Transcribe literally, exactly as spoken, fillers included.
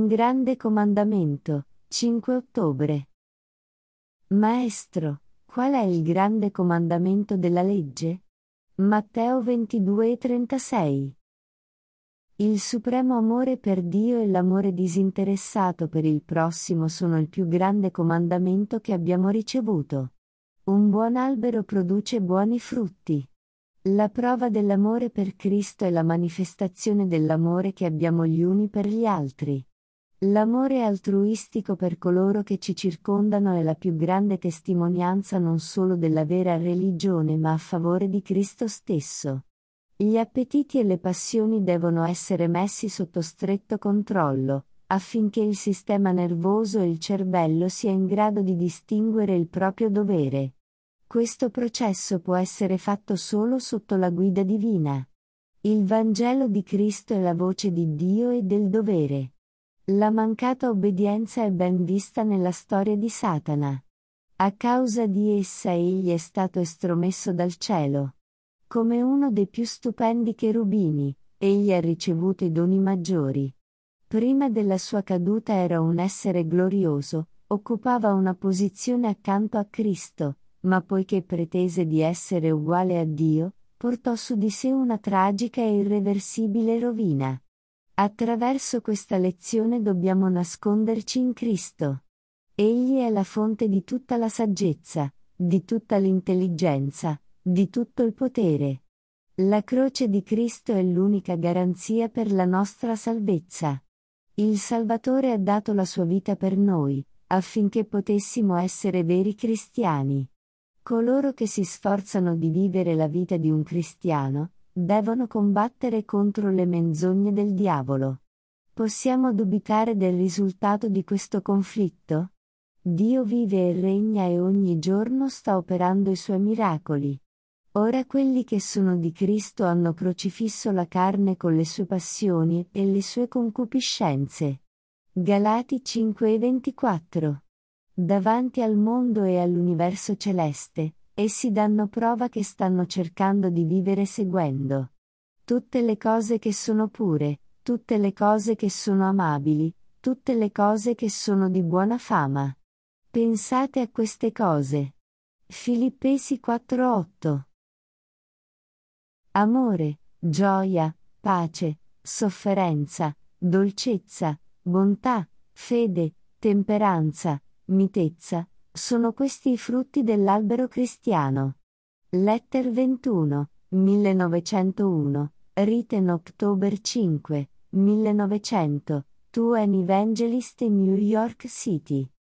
Un grande comandamento, cinque ottobre. Maestro, qual è il grande comandamento della legge? Matteo ventidue e trentasei. Il supremo amore per Dio e l'amore disinteressato per il prossimo sono il più grande comandamento che abbiamo ricevuto. Un buon albero produce buoni frutti. La prova dell'amore per Cristo è la manifestazione dell'amore che abbiamo gli uni per gli altri. L'amore altruistico per coloro che ci circondano è la più grande testimonianza non solo della vera religione ma a favore di Cristo stesso. Gli appetiti e le passioni devono essere messi sotto stretto controllo, affinché il sistema nervoso e il cervello sia in grado di distinguere il proprio dovere. Questo processo può essere fatto solo sotto la guida divina. Il Vangelo di Cristo è la voce di Dio e del dovere. La mancata obbedienza è ben vista nella storia di Satana. A causa di essa egli è stato estromesso dal cielo. Come uno dei più stupendi cherubini, egli ha ricevuto i doni maggiori. Prima della sua caduta era un essere glorioso, occupava una posizione accanto a Cristo, ma poiché pretese di essere uguale a Dio, portò su di sé una tragica e irreversibile rovina. Attraverso questa lezione dobbiamo nasconderci in Cristo. Egli è la fonte di tutta la saggezza, di tutta l'intelligenza, di tutto il potere. La croce di Cristo è l'unica garanzia per la nostra salvezza. Il Salvatore ha dato la sua vita per noi, affinché potessimo essere veri cristiani. Coloro che si sforzano di vivere la vita di un cristiano, devono combattere contro le menzogne del diavolo. Possiamo dubitare del risultato di questo conflitto? Dio vive e regna e ogni giorno sta operando i suoi miracoli. Ora quelli che sono di Cristo hanno crocifisso la carne con le sue passioni e le sue concupiscenze. Galati cinque e ventiquattro. Davanti al mondo e all'universo celeste, essi danno prova che stanno cercando di vivere seguendo tutte le cose che sono pure, tutte le cose che sono amabili, tutte le cose che sono di buona fama. Pensate a queste cose. Filippesi quattro otto. Amore, gioia, pace, sofferenza, dolcezza, bontà, fede, temperanza, mitezza, sono questi i frutti dell'albero cristiano. Letter ventuno, millenovecentouno, written October cinque, millenovecento, to an evangelist in New York City.